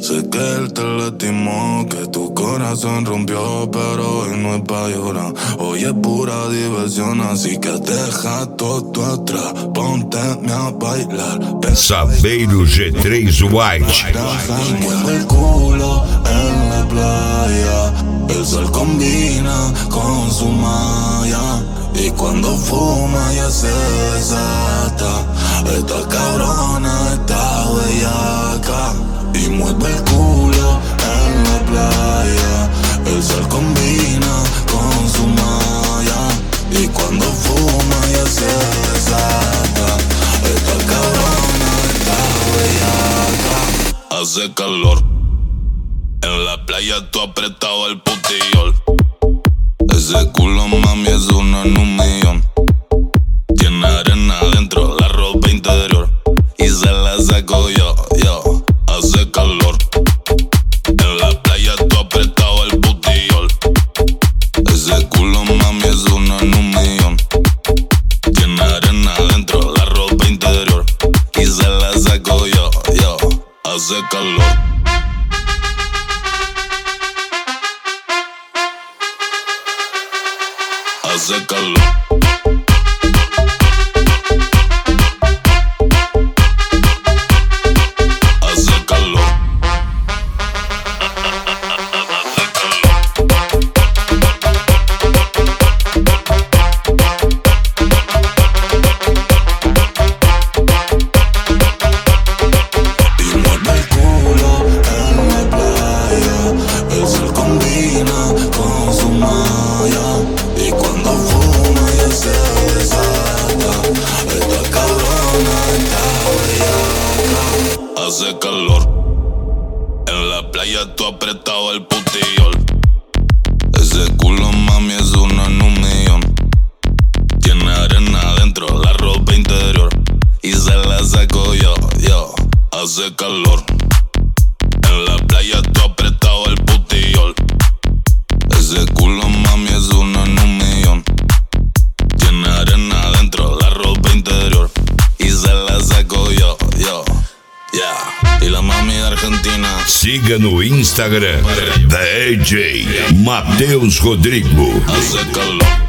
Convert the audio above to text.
Sé que él te lastimó, que tu corazón rompió, pero hoy no es pa' llorar. Hoy es pura diversión, así que deja todo atrás. Ponte-me a bailar. Sabeiro G3 White. Mueve el culo en la playa. El sol combina con su malla. Y cuando fuma ya se desata. Esta cabrona está bellaca. Y mueve el culo en la playa. El sol combina con su malla. Y cuando fuma ya se desata. Esta cabrona está bellaca. Hace calor. En la playa tú apretado el putillol. Ese culo mami es uno en un millón. Tiene arena adentro, la ropa interior. Y se la saco yo. Hace calor. En la playa tú apretado el putillol. Ese culo mami es uno en un millón. Tiene arena adentro, la ropa interior. Y se la saco yo. Hace calor. Hace calor. Hace calor. Y mueve el culo en la playa. El sol combina con su malla. Y cuando fuma ya se desata. Esta cabrona está bellaca. Hace calor. En la playa tú apretado el putillol. Ese culo mami es uno en un millón. Tiene arena adentro, la ropa interior. Y se la saco yo. Hace calor. En la playa tú apretado el putillol. Ese culo mami es uno en un millón. Tiene arena adentro, la ropa interior. Y se la saco yo. Y la mami de Argentina. Siga no Instagram DJ Matheus Rodrigo. Hace calor.